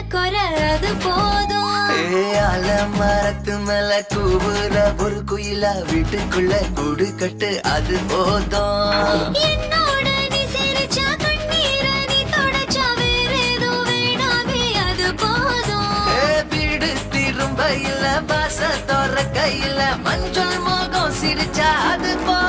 குறை அது போதும். அல மரத்து மேல கூவுற ஒரு குயிலா வீட்டுக்குள்ள கூடு கட்டு அது போதும். என்னோட நீ சிரிச்சா கண்ணீர நீ தொடச்சா வேற ஏதோ வேணாமே அது போதும். வீடு திரும்ப இல்ல வாச தோற கையில மஞ்சள் மோகம் சிரிச்சா அது போதும்.